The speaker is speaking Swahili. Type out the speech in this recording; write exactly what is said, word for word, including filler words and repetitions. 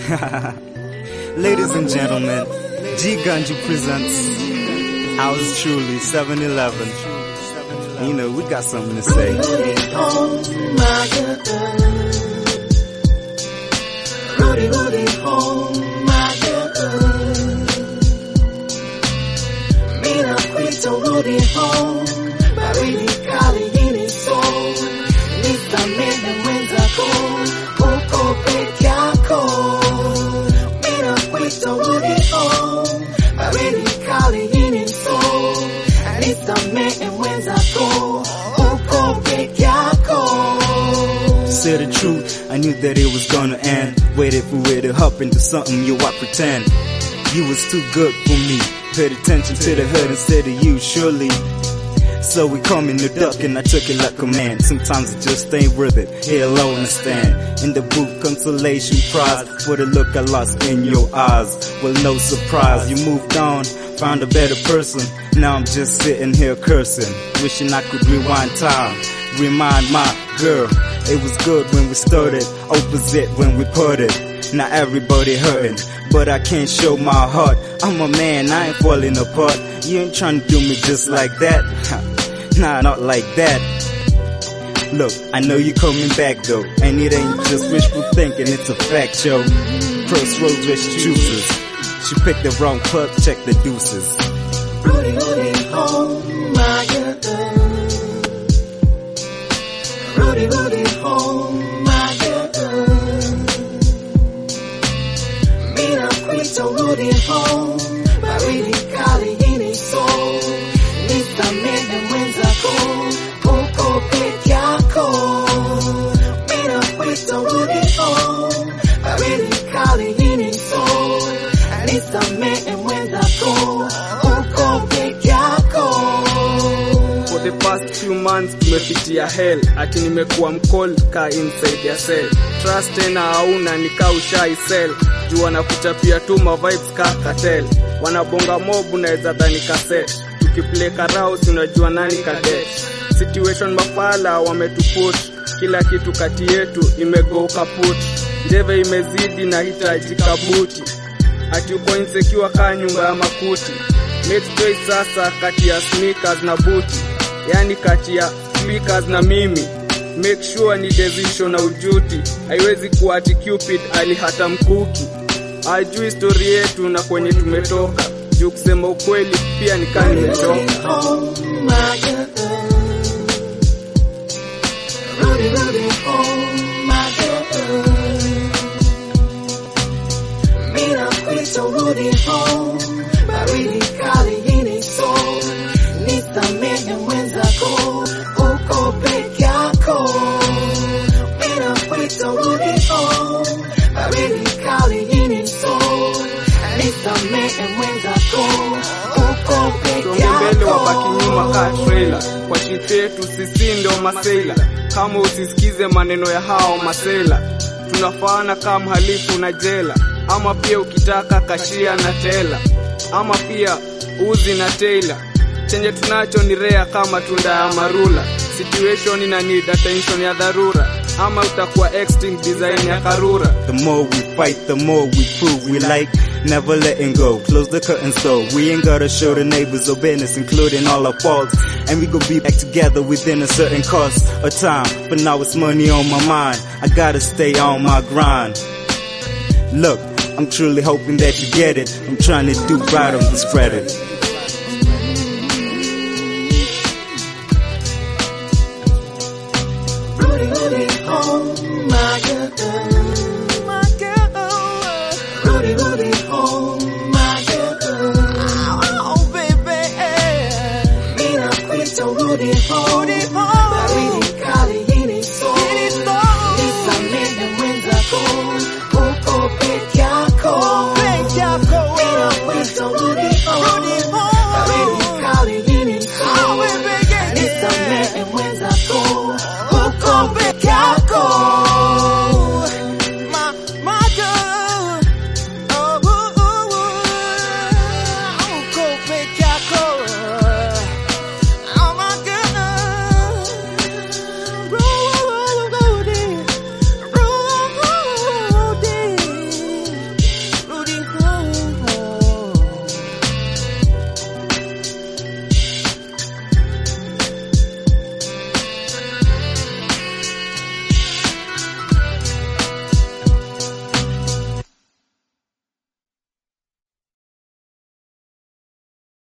Ladies and gentlemen, G Ganju presents ours truly, seven eleven. You know, we got something to say. Home, my girl. Rudy, Rudy, home, my girl. Mina Quito, Rudy, home. Baridi kali hini soul. Nista mene mwenzako. Uko peke yako. Mina Quito, Rudy, home. Baridi kali hini soul. Nista mene mwenzako. Uko peke yako. Say the truth, I knew that it was gonna end. Waited for it to hop into something, you I pretend. You was too good for me. Paid attention to the hurt instead of you, surely. So we call me the duck and I took it like a man. Sometimes it just ain't worth it. Here alone I stand. In the booth, consolation prize for the look I lost in your eyes. Well, no surprise, you moved on, found a better person. Now I'm just sitting here cursing, wishing I could rewind time, remind my girl. It was good when we started, opposite when we parted. Now everybody hurting, but I can't show my heart. I'm a man, I ain't falling apart. You ain't trying to do me just like that. Nah, not like that. Look, I know you coming back though, and it ain't just wishful thinking, it's a fact, yo. Crossroads where she chooses. She picked the wrong club, check the deuces. Rudy, Rudy, home, my girl. Rudy, Rudy, home, my girl. Mina Quito, Rudy, home. Baridi kali hini soul. Nista mene mwenzako. Uko peke yako. Mina Quito, Rudy, home. Baridi kali hini soul. Nista mene mwenzako. Uko peke yako. For the past few months tumepitia hell, ati nimekuwa mcold ka inside ya cell. Trust tena hauna nika ushai sell. Juu wanakuchapia tu ma vibes ka cartel. Wanabonga mob unaweza dhani cassette. Tukiplay carouse unajua nani cadet. Situation mafala wametuput. Kila kitu kati yetu imego kaput. Ndeve imezidi na hitaji kabuti. Ati uko insecure ka nyumba ya makuti. Make choice sasa kati ya sneakers na booty. Yani kati ya speakers na mimi. Make sure ni decision na ujuti. Haiwezi kuwa ati Cupid ali hata mkuki. Ajui story yetu na kwenye tumetoka. Juu kusema ukweli pia nikani nimetoka. Rudy, Rudy, home, my girl. Mina Quito, Rudy, home. Baridi kali hini soul. Nista mene mwenzako. Uko peke yako. Mina Quito, Rudy, home. Baridi kali hini soul. Nista mene mwenzako. Uko peke yako. Mbele wabaki nyuma ka trailer. Kwa chitetu sisi ndo masela. Kama usisikize maneno ya hao masela. Tunafaana kama halifu na jela. Ama pia ukitaka kashia na tela. Ama pia uzi na tailor. Chenye tunacho ni rare kama tunda ya marula. Situation ina need attention ya dharura. Ama utakuwa extinct design ya karura. The more we fight, the more we prove we like. Never letting go, close the curtains though. We ain't gotta show the neighbors or business, including all our faults. And we gon' be back together within a certain cost of time. But now it's money on my mind, I gotta stay on my grind. Look, I'm truly hoping that you get it. I'm trying to do right on the spread it. Rudy, Rudy, home, my girl.